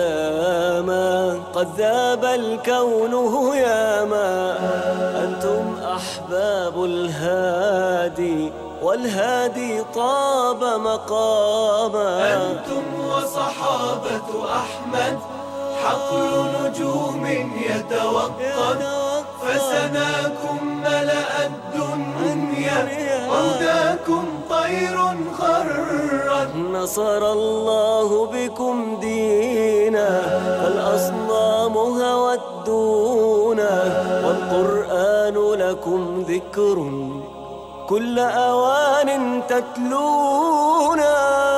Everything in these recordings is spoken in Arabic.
سلاما قد ذاب الكون هياما. أنتم أحباب الهادي والهادي طاب مقاما. أنتم وصحابة أحمد حقل نجوم يتوقد، فسناكم ملأ الدنيا وهداكم طير خرت. نصر الله بكم دينا فالأصنام هوت دونا، والقرآن لكم ذكر كل أوان تتلونا.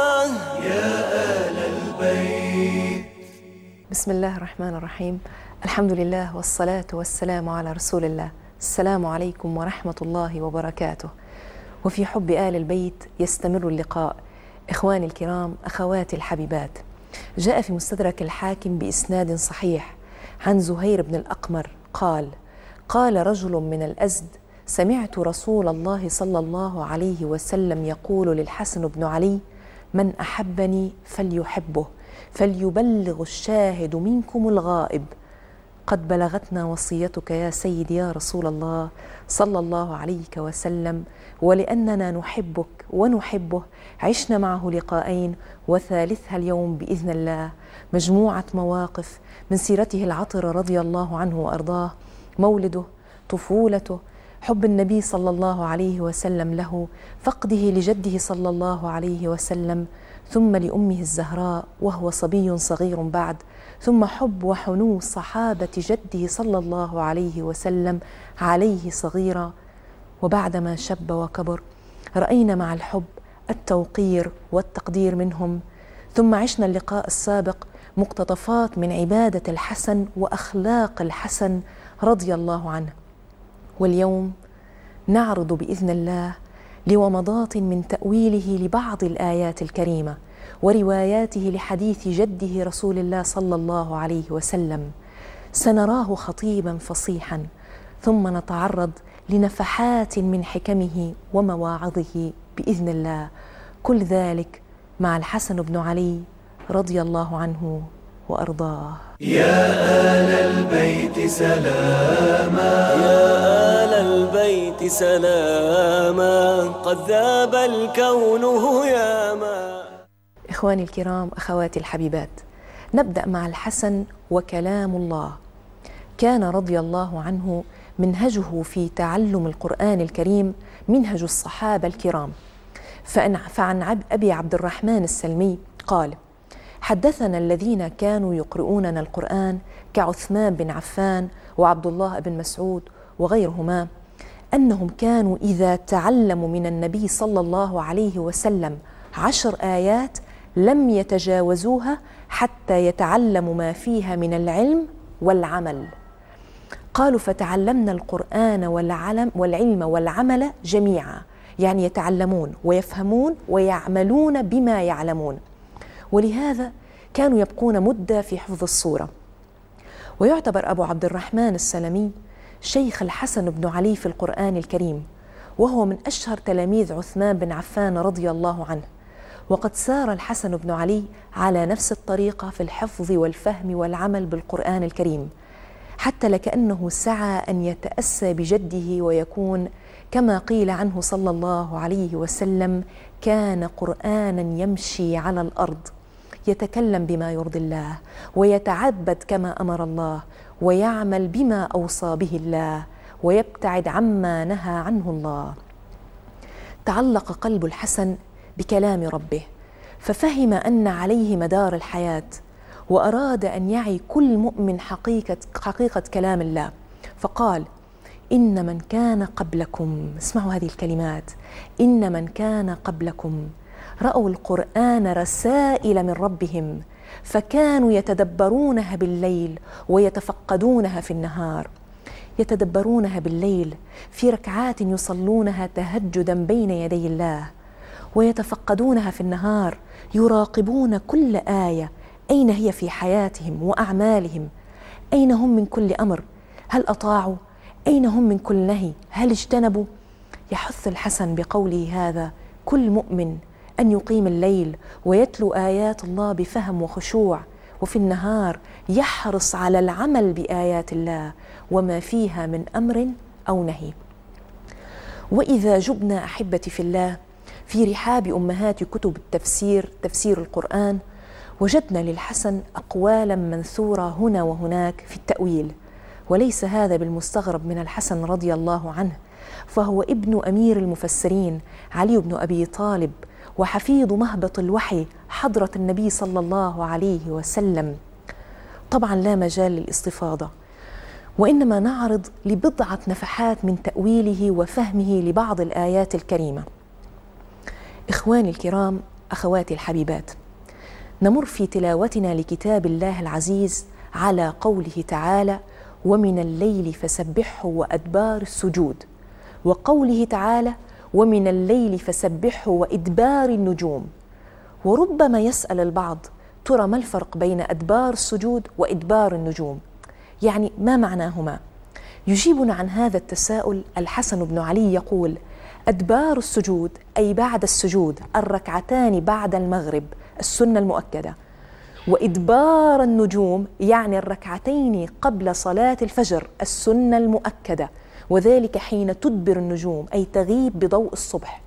يا آل البيت. بسم الله الرحمن الرحيم. الحمد لله والصلاة والسلام على رسول الله. السلام عليكم ورحمة الله وبركاته. وفي حب آل البيت يستمر اللقاء. إخواني الكرام، أخواتي الحبيبات، جاء في مستدرك الحاكم بإسناد صحيح عن زهير بن الأقمر قال رجل من الأزد: سمعت رسول الله صلى الله عليه وسلم يقول للحسن بن علي: من أحبني فليحبه، فليبلغ الشاهد منكم الغائب. قد بلغتنا وصيتك يا سيدي يا رسول الله صلى الله عليه وسلم، ولأننا نحبك ونحبه عشنا معه لقاءين، وثالثها اليوم بإذن الله مجموعة مواقف من سيرته العطرة رضي الله عنه وأرضاه، مولده، طفولته، حب النبي صلى الله عليه وسلم له، فقده لجده صلى الله عليه وسلم، ثم لأمه الزهراء وهو صبي صغير بعد، ثم حب وحنو صحابة جده صلى الله عليه وسلم عليه صغيرا. وبعدما شب وكبر رأينا مع الحب التوقير والتقدير منهم. ثم عشنا اللقاء السابق مقتطفات من عبادة الحسن وأخلاق الحسن رضي الله عنه. واليوم نعرض بإذن الله لومضات من تأويله لبعض الآيات الكريمة ورواياته لحديث جده رسول الله صلى الله عليه وسلم. سنراه خطيبا فصيحا، ثم نتعرض لنفحات من حكمه ومواعظه بإذن الله. كل ذلك مع الحسن بن علي رضي الله عنه وأرضاه. يا آل البيت سلاما، يا آل البيت سلاما قد ذاب الكون هياما. إخواني الكرام، أخواتي الحبيبات، نبدأ مع الحسن وكلام الله. كان رضي الله عنه منهجه في تعلم القرآن الكريم منهج الصحابة الكرام. فعن أبي عبد الرحمن السلمي قال: حدثنا الذين كانوا يقرؤوننا القرآن كعثمان بن عفان وعبد الله بن مسعود وغيرهما، أنهم كانوا إذا تعلموا من النبي صلى الله عليه وسلم 10 آيات لم يتجاوزوها حتى يتعلموا ما فيها من العلم والعمل. قالوا: فتعلمنا القرآن والعلم والعمل جميعا، يعني يتعلمون ويفهمون ويعملون بما يعلمون. ولهذا كانوا يبقون مدة في حفظ الصورة. ويعتبر أبو عبد الرحمن السلمي شيخ الحسن بن علي في القرآن الكريم، وهو من أشهر تلاميذ عثمان بن عفان رضي الله عنه. وقد سار الحسن بن علي على نفس الطريقة في الحفظ والفهم والعمل بالقرآن الكريم، حتى لكأنه سعى أن يتأسى بجده ويكون كما قيل عنه صلى الله عليه وسلم: كان قرآنا يمشي على الأرض، يتكلم بما يرضي الله، ويتعبد كما أمر الله، ويعمل بما أوصى به الله، ويبتعد عما نهى عنه الله. تعلق قلب الحسن بكلام ربه، ففهم أن عليه مدار الحياة، وأراد أن يعي كل مؤمن حقيقة كلام الله، فقال: إن من كان قبلكم، اسمعوا هذه الكلمات، إن من كان قبلكم رأوا القرآن رسائل من ربهم، فكانوا يتدبرونها بالليل ويتفقدونها في النهار. يتدبرونها بالليل في ركعات يصلونها تهجدا بين يدي الله، ويتفقدونها في النهار يراقبون كل آية أين هي في حياتهم وأعمالهم، أين هم من كل أمر، هل أطاعوا، أين هم من كل نهي، هل اجتنبوا. يحث الحسن بقوله هذا كل مؤمن أن يقيم الليل ويتلو آيات الله بفهم وخشوع، وفي النهار يحرص على العمل بآيات الله وما فيها من أمر أو نهي. وإذا جبنا أحبتي في الله في رحاب أمهات كتب التفسير، تفسير القرآن، وجدنا للحسن أقوالا منثورة هنا وهناك في التأويل، وليس هذا بالمستغرب من الحسن رضي الله عنه، فهو ابن أمير المفسرين علي بن أبي طالب، وحفيظ مهبط الوحي حضرة النبي صلى الله عليه وسلم. طبعا لا مجال للاستفاضة، وإنما نعرض لبضعة نفحات من تأويله وفهمه لبعض الآيات الكريمة. إخواني الكرام، أخواتي الحبيبات، نمر في تلاوتنا لكتاب الله العزيز على قوله تعالى: ومن الليل فسبحه وأدبار السجود، وقوله تعالى: ومن الليل فسبحه وإدبار النجوم. وربما يسأل البعض: ترى ما الفرق بين أدبار السجود وإدبار النجوم؟ يعني ما معناهما؟ يجيبنا عن هذا التساؤل الحسن بن علي يقول: أدبار السجود أي بعد السجود، الركعتان بعد المغرب السنة المؤكدة، وإدبار النجوم يعني الركعتين قبل صلاة الفجر السنة المؤكدة، وذلك حين تدبر النجوم أي تغيب بضوء الصبح.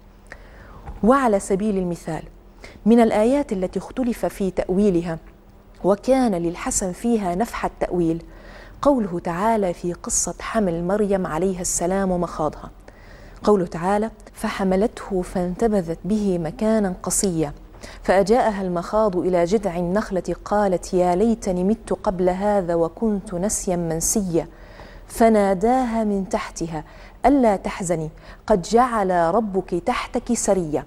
وعلى سبيل المثال من الآيات التي اختلف في تأويلها وكان للحسن فيها نفح التأويل قوله تعالى في قصة حمل مريم عليها السلام ومخاضها، قوله تعالى: فحملته فانتبذت به مكانا قصيا فأجاءها المخاض إلى جذع النخلة قالت يا ليتني مت قبل هذا وكنت نسيا منسيا فناداها من تحتها ألا تحزني قد جعل ربك تحتك سريا.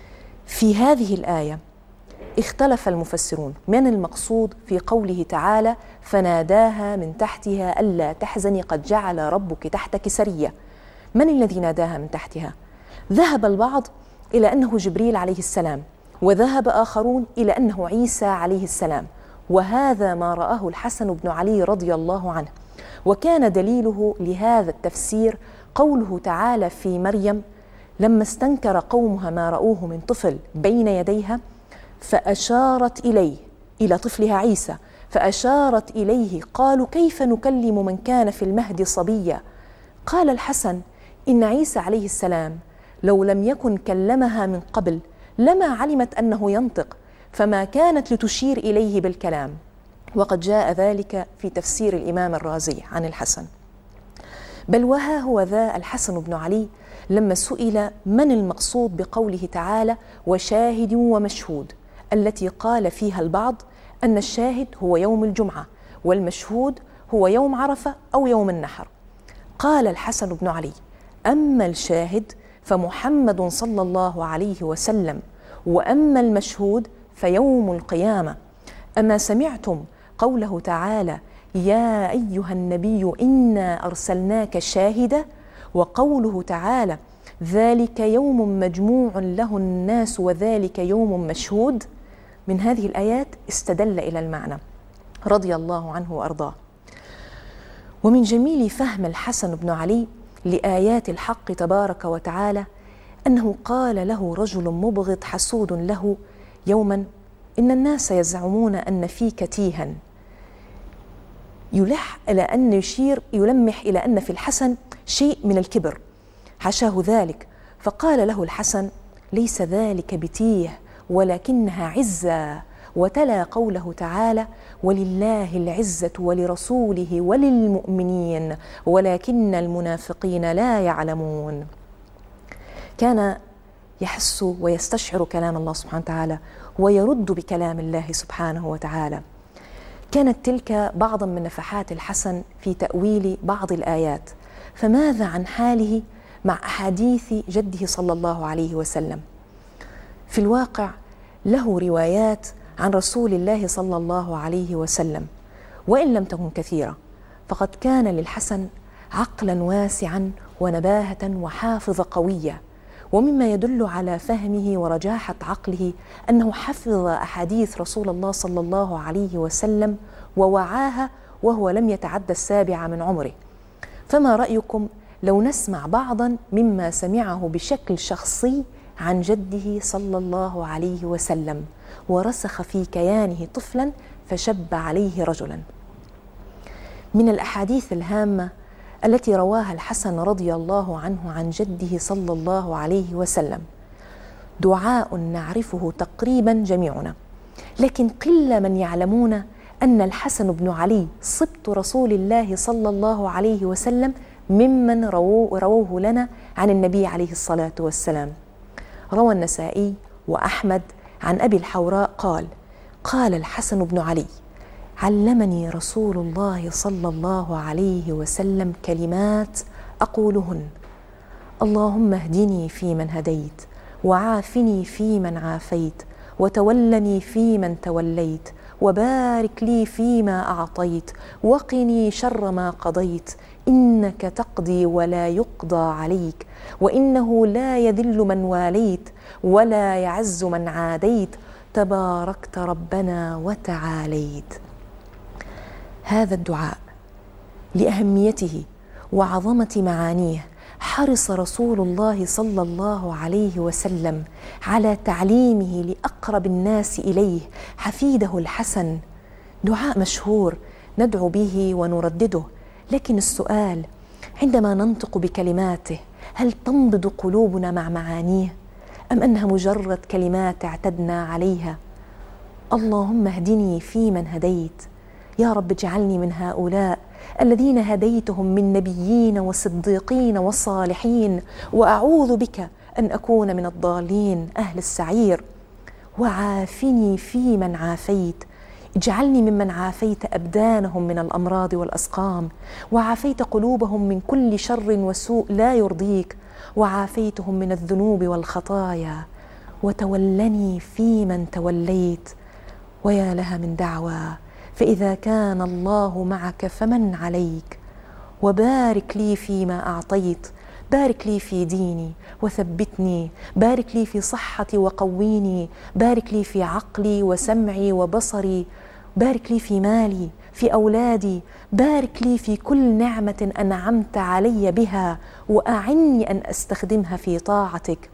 في هذه الآية اختلف المفسرون من المقصود في قوله تعالى فناداها من تحتها ألا تحزني قد جعل ربك تحتك سريا. من الذي ناداها من تحتها؟ ذهب البعض إلى أنه جبريل عليه السلام، وذهب آخرون إلى أنه عيسى عليه السلام، وهذا ما رآه الحسن بن علي رضي الله عنه. وكان دليله لهذا التفسير قوله تعالى في مريم لما استنكر قومها ما رأوه من طفل بين يديها فأشارت إليه، إلى طفلها عيسى، فأشارت إليه قالوا كيف نكلم من كان في المهد صبيا. قال الحسن إن عيسى عليه السلام لو لم يكن كلمها من قبل لما علمت أنه ينطق، فما كانت لتشير إليه بالكلام. وقد جاء ذلك في تفسير الإمام الرازي عن الحسن. بل وها هو ذا الحسن بن علي لما سئل من المقصود بقوله تعالى وشاهد ومشهود، التي قال فيها البعض أن الشاهد هو يوم الجمعة والمشهود هو يوم عرفة أو يوم النحر. قال الحسن بن علي أما الشاهد فمحمد صلى الله عليه وسلم، وأما المشهود فيوم القيامة. أما سمعتم قوله تعالى يا أيها النبي إنا أرسلناك شاهدا، وقوله تعالى ذلك يوم مجموع له الناس وذلك يوم مشهود. من هذه الآيات استدل إلى المعنى رضي الله عنه وأرضاه. ومن جميل فهم الحسن بن علي لآيات الحق تبارك وتعالى أنه قال له رجل مبغض حسود له يوما إن الناس يزعمون أن فيك تيها، يلح إلى أن يلمح إلى أن في الحسن شيء من الكبر، حاشاه ذلك. فقال له الحسن ليس ذلك بتيه ولكنها عزة، وتلا قوله تعالى ولله العزة ولرسوله وللمؤمنين ولكن المنافقين لا يعلمون. كان يحس ويستشعر كلام الله سبحانه وتعالى ويرد بكلام الله سبحانه وتعالى. كانت تلك بعضا من نفحات الحسن في تأويل بعض الآيات. فماذا عن حاله مع أحاديث جده صلى الله عليه وسلم؟ في الواقع له روايات عن رسول الله صلى الله عليه وسلم، وإن لم تكن كثيرة، فقد كان للحسن عقلا واسعا ونباهة وحافظة قوية. ومما يدل على فهمه ورجاحة عقله أنه حفظ أحاديث رسول الله صلى الله عليه وسلم ووعاها وهو لم يتعدى 7 من عمره. فما رأيكم لو نسمع بعضا مما سمعه بشكل شخصي عن جده صلى الله عليه وسلم ورسخ في كيانه طفلا فشب عليه رجلا. من الأحاديث الهامة التي رواها الحسن رضي الله عنه عن جده صلى الله عليه وسلم دعاء نعرفه تقريبا جميعنا، لكن قل من يعلمون أن الحسن بن علي صبت رسول الله صلى الله عليه وسلم ممن رووه لنا عن النبي عليه الصلاة والسلام. روى النسائي وأحمد عن أبي الحوراء قال الحسن بن علي: علمني رسول الله صلى الله عليه وسلم كلمات أقولهن: اللهم اهدني فيمن هديت، وعافني فيمن عافيت، وتولني فيمن توليت، وبارك لي فيما أعطيت، وقني شر ما قضيت، إنك تقضي ولا يقضى عليك، وإنه لا يذل من واليت ولا يعز من عاديت، تباركت ربنا وتعاليت. هذا الدعاء لأهميته وعظمة معانيه حرص رسول الله صلى الله عليه وسلم على تعليمه لأقرب الناس إليه حفيده الحسن. دعاء مشهور ندعو به ونردده، لكن السؤال: عندما ننطق بكلماته هل تنبض قلوبنا مع معانيه، أم أنها مجرد كلمات اعتدنا عليها؟ اللهم اهدني فيمن هديت، يا رب اجعلني من هؤلاء الذين هديتهم من نبيين وصديقين وصالحين، وأعوذ بك أن أكون من الضالين أهل السعير. وعافني فيمن عافيت، اجعلني ممن عافيت أبدانهم من الأمراض والأسقام، وعافيت قلوبهم من كل شر وسوء لا يرضيك، وعافيتهم من الذنوب والخطايا، وتولني فيمن توليت. ويا لها من دعوى، فإذا كان الله معك فمن عليك. وبارك لي فيما أعطيت، بارك لي في ديني وثبتني، بارك لي في صحتي وقويني، بارك لي في عقلي وسمعي وبصري، بارك لي في مالي، في أولادي، بارك لي في كل نعمة أنعمت علي بها، وأعني أن أستخدمها في طاعتك.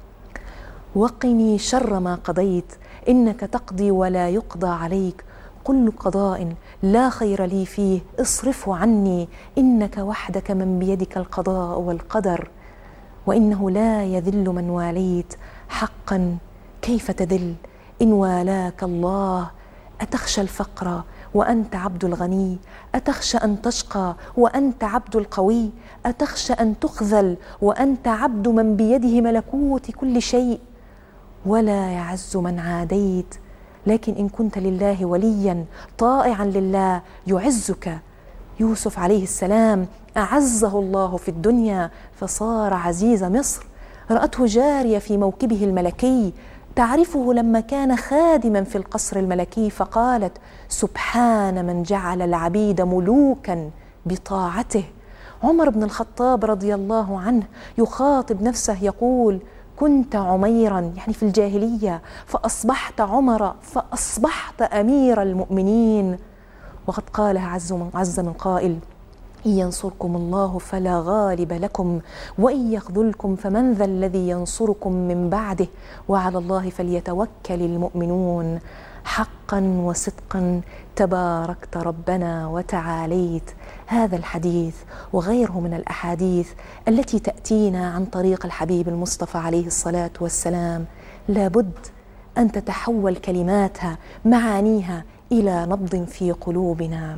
وقني شر ما قضيت، إنك تقضي ولا يقضى عليك، كل قضاء لا خير لي فيه اصرفه عني، إنك وحدك من بيدك القضاء والقدر، وإنه لا يذل من واليت، حقا كيف تذل إن والاك الله؟ أتخشى الفقر وأنت عبد الغني؟ أتخشى أن تشقى وأنت عبد القوي؟ أتخشى أن تخذل وأنت عبد من بيده ملكوت كل شيء؟ ولا يعز من عاديت، لكن إن كنت لله وليا طائعا لله يعزك. يوسف عليه السلام أعزه الله في الدنيا فصار عزيز مصر، رأته جارية في موكبه الملكي تعرفه لما كان خادما في القصر الملكي، فقالت: سبحان من جعل العبيد ملوكا بطاعته. عمر بن الخطاب رضي الله عنه يخاطب نفسه يقول: كنت عميرا، يعني في الجاهلية، فأصبحت عمر، فأصبحت أمير المؤمنين. وقد قالها عز من قائل: إن ينصركم الله فلا غالب لكم، وإن يخذلكم فمن ذا الذي ينصركم من بعده، وعلى الله فليتوكل المؤمنون. حقا وصدقا تباركت ربنا وتعاليت. هذا الحديث وغيره من الأحاديث التي تأتينا عن طريق الحبيب المصطفى عليه الصلاة والسلام لابد أن تتحول كلماتها معانيها إلى نبض في قلوبنا.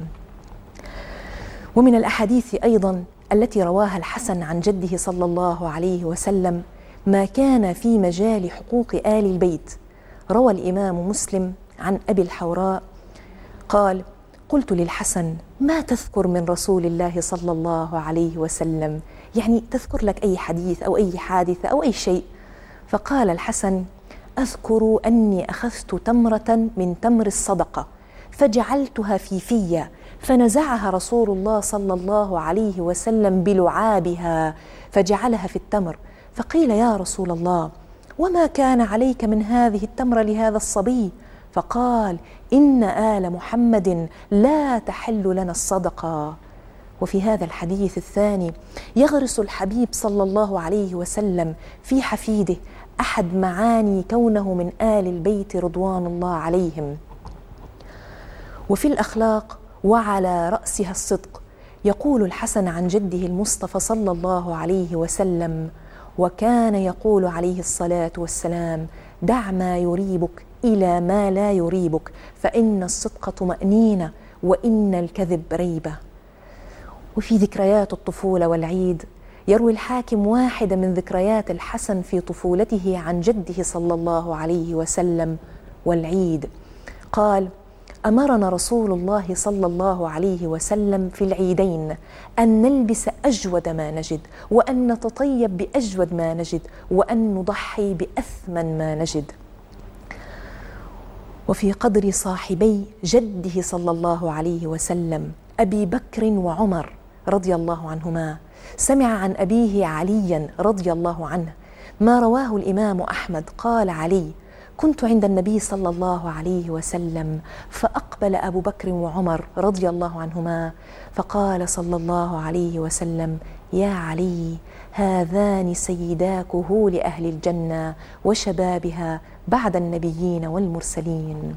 ومن الأحاديث أيضا التي رواها الحسن عن جده صلى الله عليه وسلم ما كان في مجال حقوق آل البيت. روى الإمام مسلم عن أبي الحوراء قال: قلت للحسن: ما تذكر من رسول الله صلى الله عليه وسلم؟ يعني تذكر لك أي حديث أو أي حادثة أو أي شيء. فقال الحسن: أذكر أني أخذت تمرة من تمر الصدقة فجعلتها في فيا، فنزعها رسول الله صلى الله عليه وسلم بلعابها فجعلها في التمر، فقيل: يا رسول الله، وما كان عليك من هذه التمرة لهذا الصبي؟ فقال: إن آل محمد لا تحل لنا الصدقة. وفي هذا الحديث الثاني يغرس الحبيب صلى الله عليه وسلم في حفيده أحد معاني كونه من آل البيت رضوان الله عليهم، وفي الأخلاق وعلى رأسها الصدق. يقول الحسن عن جده المصطفى صلى الله عليه وسلم: وكان يقول عليه الصلاة والسلام: دع ما يريبك إلى ما لا يريبك، فإن الصدق طمأنينة وإن الكذب ريبة. وفي ذكريات الطفولة والعيد يروي الحاكم واحدة من ذكريات الحسن في طفولته عن جده صلى الله عليه وسلم والعيد. قال: أمرنا رسول الله صلى الله عليه وسلم في العيدين أن نلبس أجود ما نجد، وأن نتطيب بأجود ما نجد، وأن نضحي بأثمن ما نجد. وفي قدر صاحبي جده صلى الله عليه وسلم أبي بكر وعمر رضي الله عنهما، سمع عن أبيه عليا رضي الله عنه ما رواه الإمام أحمد. قال علي: كنت عند النبي صلى الله عليه وسلم فأقبل أبو بكر وعمر رضي الله عنهما فقال صلى الله عليه وسلم: يا علي، هذان سيدا كهول أهل الجنة وشبابها بعد النبيين والمرسلين.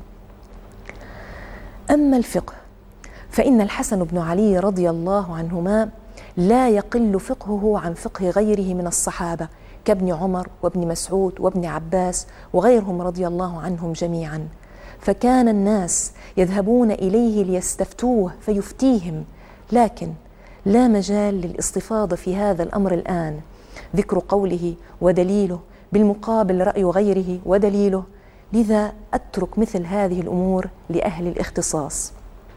أما الفقه فإن الحسن بن علي رضي الله عنهما لا يقل فقهه عن فقه غيره من الصحابة كابن عمر وابن مسعود وابن عباس وغيرهم رضي الله عنهم جميعا، فكان الناس يذهبون إليه ليستفتوه فيفتيهم، لكن لا مجال للاستفاضة في هذا الأمر الآن، ذكر قوله ودليله بالمقابل رأي غيره ودليله، لذا أترك مثل هذه الأمور لأهل الاختصاص.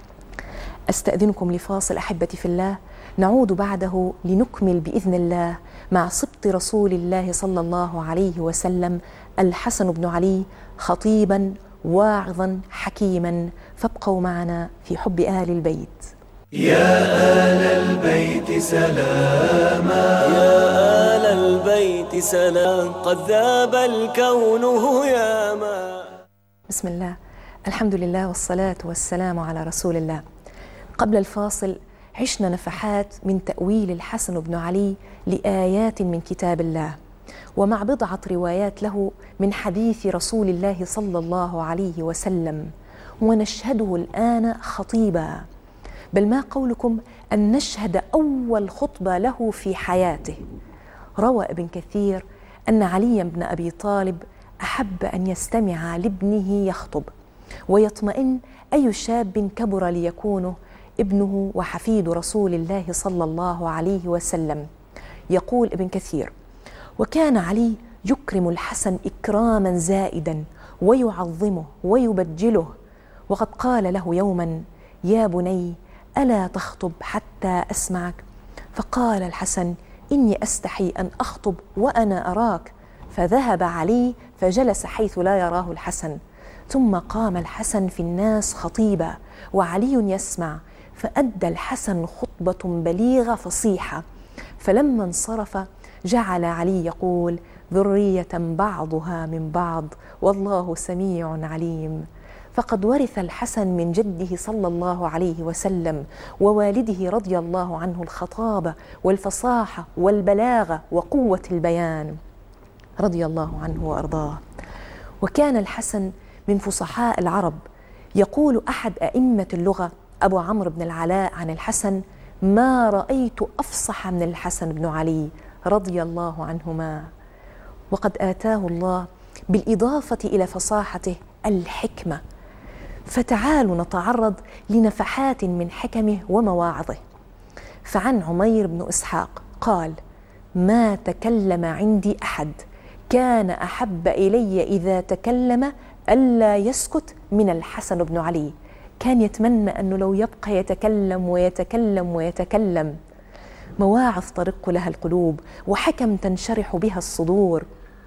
أستأذنكم لفاصل أحبتي في الله، نعود بعده لنكمل بإذن الله مع سبط رسول الله صلى الله عليه وسلم الحسن بن علي، خطيبا واعظا حكيما، فابقوا معنا في حب آل البيت. يا آل البيت سلاما، يا آل البيت سلام، قد ذاب الكون هياما. بسم الله، الحمد لله والصلاة والسلام على رسول الله. قبل الفاصل عشنا نفحات من تأويل الحسن بن علي لآيات من كتاب الله، ومع بضعة روايات له من حديث رسول الله صلى الله عليه وسلم، ونشهده الآن خطيبا، بل ما قولكم أن نشهد أول خطبة له في حياته. روى ابن كثير أن علي بن أبي طالب أحب أن يستمع لابنه يخطب ويطمئن أي شاب كبر ليكونه ابنه وحفيد رسول الله صلى الله عليه وسلم. يقول ابن كثير: وكان علي يكرم الحسن إكراما زائدا ويعظمه ويبجله، وقد قال له يوما: يا بني، ألا تخطب حتى أسمعك؟ فقال الحسن: إني أستحي أن أخطب وأنا أراك. فذهب علي فجلس حيث لا يراه الحسن، ثم قام الحسن في الناس خطيبا وعلي يسمع، فأدى الحسن خطبة بليغة فصيحة، فلما انصرف جعل علي يقول: ذرية بعضها من بعض والله سميع عليم. فقد ورث الحسن من جده صلى الله عليه وسلم ووالده رضي الله عنه الخطابة والفصاحة والبلاغة وقوة البيان رضي الله عنه وأرضاه. وكان الحسن من فصحاء العرب. يقول أحد أئمة اللغة أبو عمرو بن العلاء عن الحسن: ما رأيت أفصح من الحسن بن علي رضي الله عنهما. وقد آتاه الله بالإضافة إلى فصاحته الحكمة، فتعالوا نتعرض لنفحات من حكمه ومواعظه. فعن عمير بن إسحاق قال: ما تكلم عندي أحد كان أحب إلي إذا تكلم ألا يسكت من الحسن بن علي. كان يتمنى أنه لو يبقى يتكلم ويتكلم ويتكلم. مواعظ ترق لها القلوب وحكم تنشرح بها الصدور.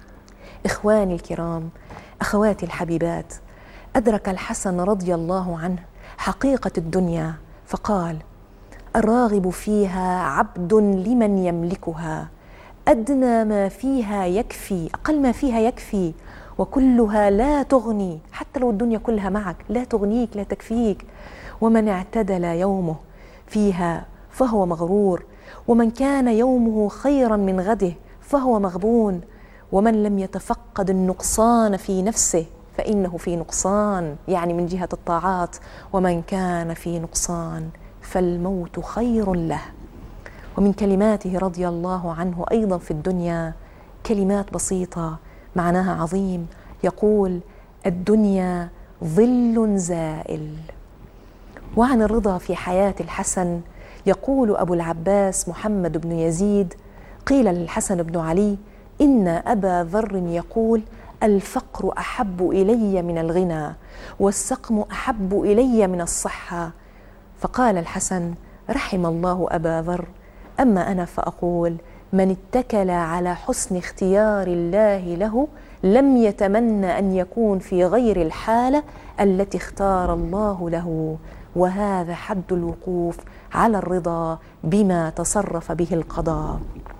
إخواني الكرام، أخواتي الحبيبات، أدرك الحسن رضي الله عنه حقيقة الدنيا فقال: الراغب فيها عبد لمن يملكها، أدنى ما فيها يكفي، أقل ما فيها يكفي، وكلها لا تغني، حتى لو الدنيا كلها معك لا تغنيك لا تكفيك. ومن اعتدل يومه فيها فهو مغرور، ومن كان يومه خيرا من غده فهو مغبون، ومن لم يتفقد النقصان في نفسه فإنه في نقصان، يعني من جهة الطاعات، ومن كان في نقصان فالموت خير له. ومن كلماته رضي الله عنه أيضا في الدنيا كلمات بسيطة معناها عظيم، يقول: الدنيا ظل زائل. وعن الرضا في حياة الحسن يقول أبو العباس محمد بن يزيد: قيل للحسن بن علي: إن أبا ذر يقول: الفقر أحب إلي من الغنى، والسقم أحب إلي من الصحة. فقال الحسن: رحم الله أبا ذر، أما أنا فأقول: من اتكل على حسن اختيار الله له لم يتمنى أن يكون في غير الحالة التي اختار الله له، وهذا حد الوقوف على الرضا بما تصرف به القضاء.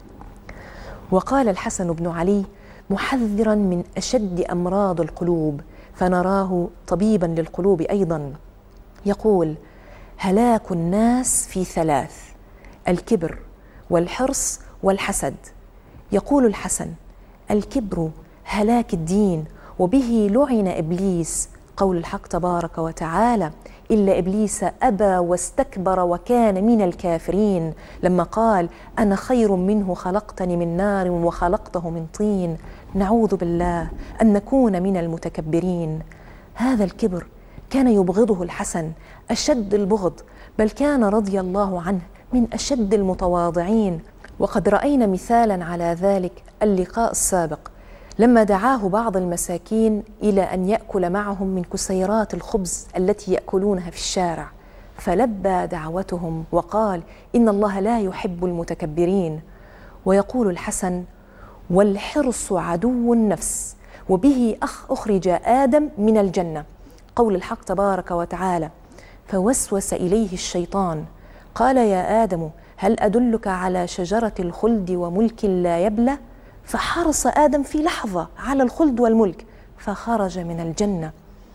وقال الحسن بن علي محذرا من أشد أمراض القلوب، فنراه طبيبا للقلوب أيضا، يقول: هلاك الناس في ثلاث: الكبر والحرص والحسد. يقول الحسن: الكبر هلاك الدين، وبه لعن إبليس، قول الحق تبارك وتعالى: إلا إبليس أبى واستكبر وكان من الكافرين، لما قال: أنا خير منه خلقتني من نار وخلقته من طين. نعوذ بالله أن نكون من المتكبرين. هذا الكبر كان يبغضه الحسن أشد البغض، بل كان رضي الله عنه من أشد المتواضعين. وقد رأينا مثالا على ذلك اللقاء السابق لما دعاه بعض المساكين إلى أن يأكل معهم من كسيرات الخبز التي يأكلونها في الشارع، فلبى دعوتهم وقال: إن الله لا يحب المتكبرين. ويقول الحسن: والحرص عدو النفس، وبه أخرج آدم من الجنة، قول الحق تبارك وتعالى: فوسوس إليه الشيطان قال: يا آدم هل أدلك على شجرة الخلد وملك لا يبلى؟ فحرص آدم في لحظة على الخلد والملك فخرج من الجنة.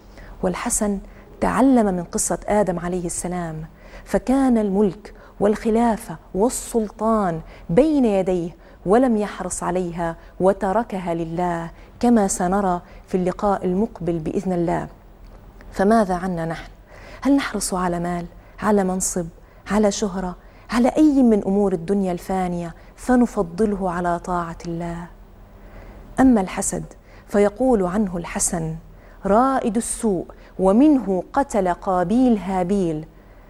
والحسن تعلم من قصة آدم عليه السلام، فكان الملك والخلافة والسلطان بين يديه ولم يحرص عليها وتركها لله، كما سنرى في اللقاء المقبل بإذن الله. فماذا عنا نحن؟ هل نحرص على مال، على منصب، على شهرة، على أي من أمور الدنيا الفانية فنفضله على طاعة الله؟ أما الحسد فيقول عنه الحسن: رائد السوء، ومنه قتل قابيل هابيل.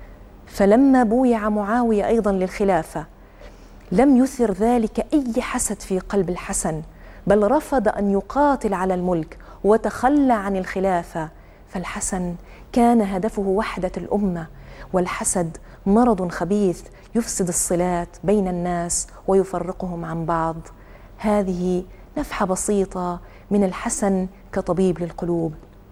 فلما بويع معاوية أيضا للخلافة لم يثر ذلك أي حسد في قلب الحسن، بل رفض أن يقاتل على الملك وتخلى عن الخلافة. فالحسن كان هدفه وحدة الأمة، والحسد مرض خبيث يفسد الصلات بين الناس ويفرقهم عن بعض. هذه نفحة بسيطة من الحسن كطبيب للقلوب.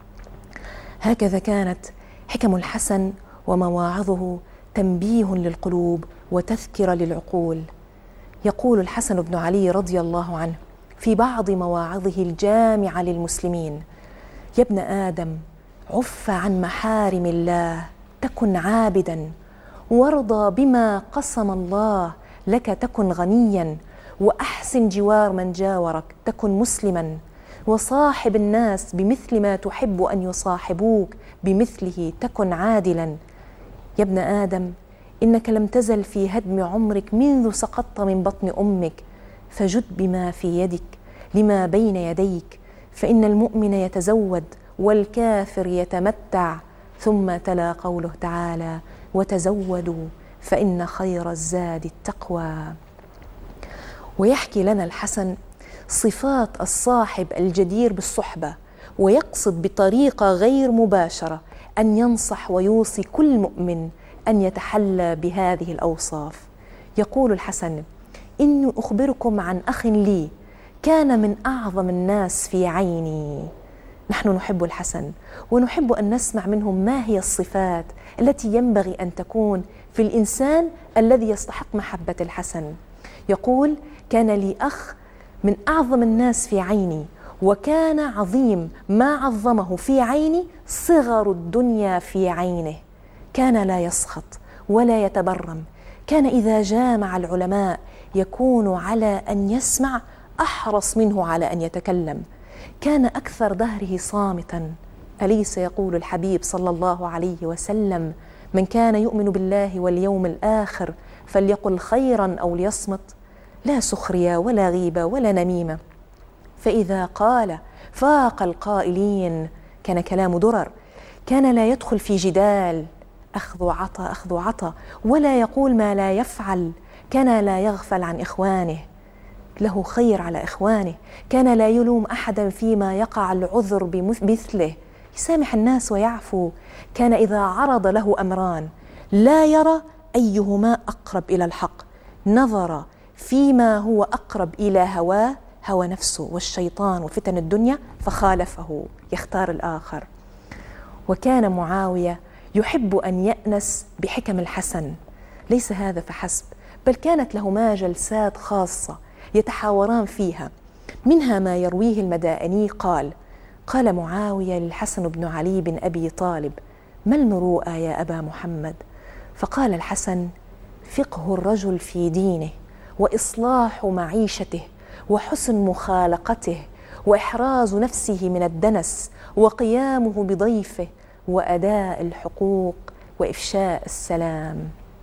هكذا كانت حكم الحسن ومواعظه تنبيه للقلوب وتذكرة للعقول. يقول الحسن بن علي رضي الله عنه في بعض مواعظه الجامعة للمسلمين: يا ابن آدم عف عن محارم الله تكن عابدا، وارضى بما قسم الله لك تكن غنيا، وأحسن جوار من جاورك تكن مسلما، وصاحب الناس بمثل ما تحب أن يصاحبوك بمثله تكن عادلا. يا ابن آدم إنك لم تزل في هدم عمرك منذ سقطت من بطن أمك، فجد بما في يدك لما بين يديك، فإن المؤمن يتزود والكافر يتمتع. ثم تلا قوله تعالى: وتزودوا فإن خير الزاد التقوى. ويحكي لنا الحسن صفات الصاحب الجدير بالصحبة، ويقصد بطريقة غير مباشرة أن ينصح ويوصي كل مؤمن أن يتحلى بهذه الأوصاف. يقول الحسن: إني أخبركم عن أخ لي كان من أعظم الناس في عيني. نحن نحب الحسن ونحب أن نسمع منهم ما هي الصفات التي ينبغي أن تكون في الإنسان الذي يستحق محبة الحسن. يقول: كان لي أخ من أعظم الناس في عيني، وكان عظيم ما عظمه في عيني صغر الدنيا في عينه. كان لا يسخط ولا يتبرم، كان إذا جامع العلماء يكون على أن يسمع أحرص منه على أن يتكلم، كان أكثر دهره صامتا. أليس يقول الحبيب صلى الله عليه وسلم: من كان يؤمن بالله واليوم الآخر فليقل خيرا أو ليصمت؟ لا سخرية ولا غيبة ولا نميمة. فإذا قال فاق القائلين، كان كلام درر، كان لا يدخل في جدال، أخذ وعطى أخذ وعطى، ولا يقول ما لا يفعل، كان لا يغفل عن إخوانه، له خير على إخوانه، كان لا يلوم أحدا فيما يقع العذر بمثله، يسامح الناس ويعفو. كان إذا عرض له أمران لا يرى أيهما أقرب إلى الحق، نظر فيما هو أقرب إلى هواه، هوى نفسه والشيطان وفتن الدنيا، فخالفه، يختار الآخر. وكان معاوية يحب أن يأنس بحكم الحسن، ليس هذا فحسب، بل كانت لهما جلسات خاصة يتحاوران فيها. منها ما يرويه المدائني قال معاوية للحسن بن علي بن أبي طالب: ما المروءة يا أبا محمد؟ فقال الحسن: فقه الرجل في دينه، وإصلاح معيشته، وحسن مخالقته، وإحراز نفسه من الدنس، وقيامه بضيفه، وأداء الحقوق، وإفشاء السلام.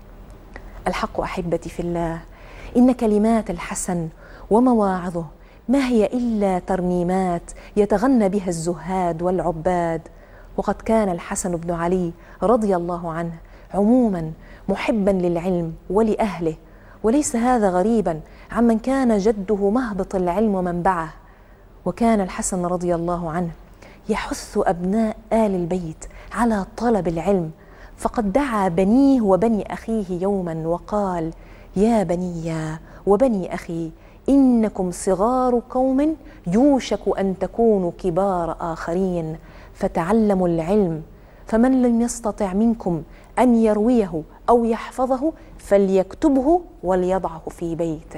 الحق أحبتي في الله، إن كلمات الحسن ومواعظه ما هي إلا ترنيمات يتغنى بها الزهاد والعباد. وقد كان الحسن بن علي رضي الله عنه عموما محبا للعلم ولأهله، وليس هذا غريبا عمن كان جده مهبط العلم ومنبعه. وكان الحسن رضي الله عنه يحث أبناء آل البيت على طلب العلم، فقد دعا بنيه وبني أخيه يوما وقال: يا بني وبني أخي، إنكم صغار قوم يوشك أن تكونوا كبار آخرين، فتعلموا العلم، فمن لم يستطع منكم أن يرويه أو يحفظه فليكتبه وليضعه في بيته.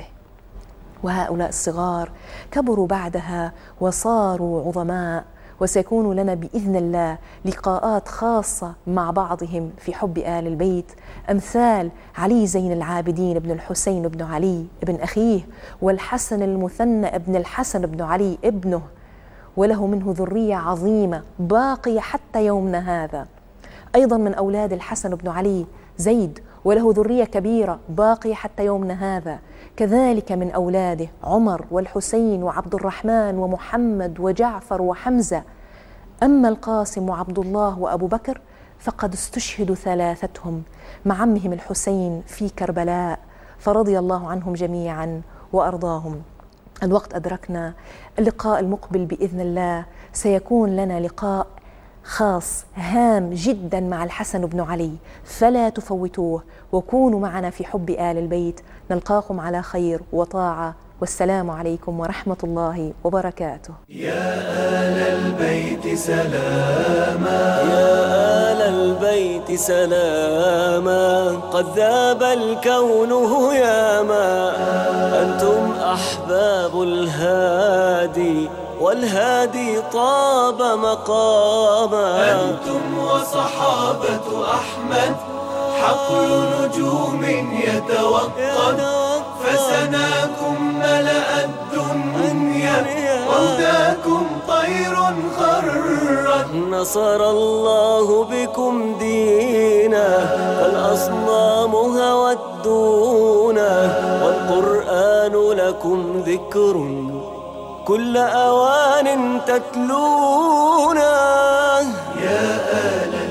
وهؤلاء الصغار كبروا بعدها وصاروا عظماء، وسيكون لنا بإذن الله لقاءات خاصة مع بعضهم في حب آل البيت، أمثال علي زين العابدين بن الحسين بن علي ابن أخيه، والحسن المثنى ابن الحسن بن علي ابنه، وله منه ذرية عظيمة باقية حتى يومنا هذا. أيضا من أولاد الحسن بن علي زيد، وله ذرية كبيرة باقية حتى يومنا هذا. كذلك من أولاده عمر والحسين وعبد الرحمن ومحمد وجعفر وحمزة. أما القاسم وعبد الله وأبو بكر فقد استشهدوا ثلاثتهم مع عمهم الحسين في كربلاء، فرضي الله عنهم جميعا وأرضاهم. الوقت أدركنا، اللقاء المقبل بإذن الله سيكون لنا لقاء خاص هام جدا مع الحسن بن علي، فلا تفوتوه، وكونوا معنا في حب آل البيت. نلقاكم على خير وطاعة، والسلام عليكم ورحمة الله وبركاته. يا آل البيت سلاما، يا آل البيت سلاما، قد ذاب الكون هياما، أنتم أحباب الهادي، والهادي طاب مقاما. أنتم وصحابة أحمد حقل نجوم يتوقد، فسناكم ملأ الدنيا، وهداكم طير خرت. نصر الله بكم دينا، فالأصنام هوت دونا، والقرآن لكم ذكر كل أوان تتلونا. يا آل